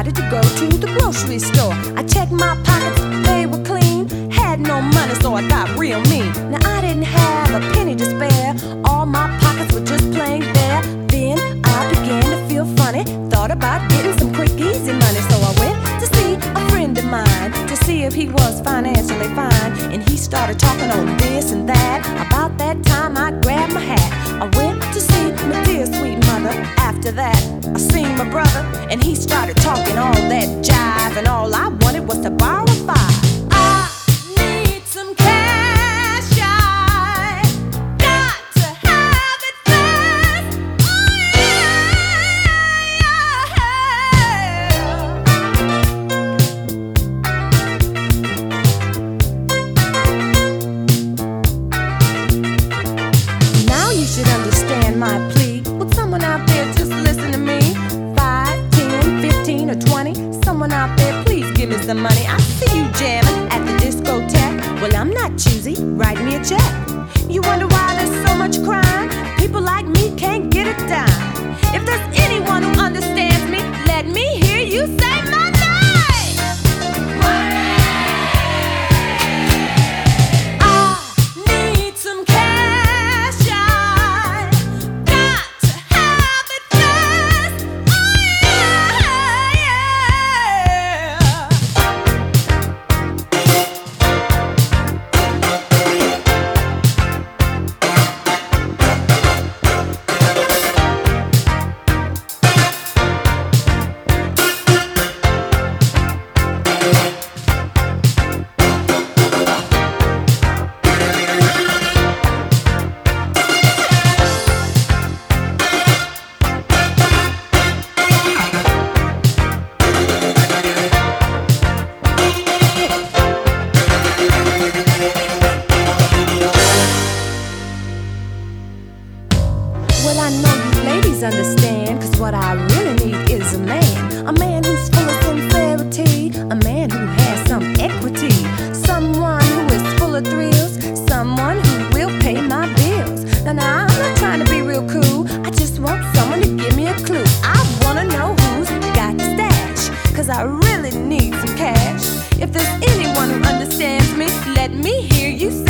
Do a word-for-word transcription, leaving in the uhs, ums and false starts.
decided to go to the grocery store. I checked my pockets, they were clean. Had no money, so I got real mean. Now I didn't have a penny to spare. All my pockets were just plain bare. Then I began to feel funny. Thought about getting some quick, easy money. So I went to see a friend of mine to see if he was financially fine. And he started talking on this and that. About that time I grabbed my hat. I went to see my dear sweet mother. After that I seen my brother, and he started talking all that jive. And all I wanted was to borrow five. I need some cash, I got to have it fast. Oh yeah. Now you should understand my plea. Would someone out there just listen to me? Five, ten, fifteen, or twenty? Someone out there, please give me some money. I see you jamming at the discotheque. Well, I'm not choosy, write me a check. You wonder why there's so much crime? People like me can't get a dime. If there's anyone who understands me, let me hear you say my name. I need some cash, I got to have it fast. Oh yeah, yeah. Well, I know you ladies understand, cause what I really need is a man. A man who's full of sincerity, a man who has some equity, someone who is full of thrills, someone who will pay my bills. Now, now I'm not trying to be real cool, I just want someone to give me a clue. I wanna know who's got the stash, cause I really need some cash. If there's anyone who understands me, let me hear you say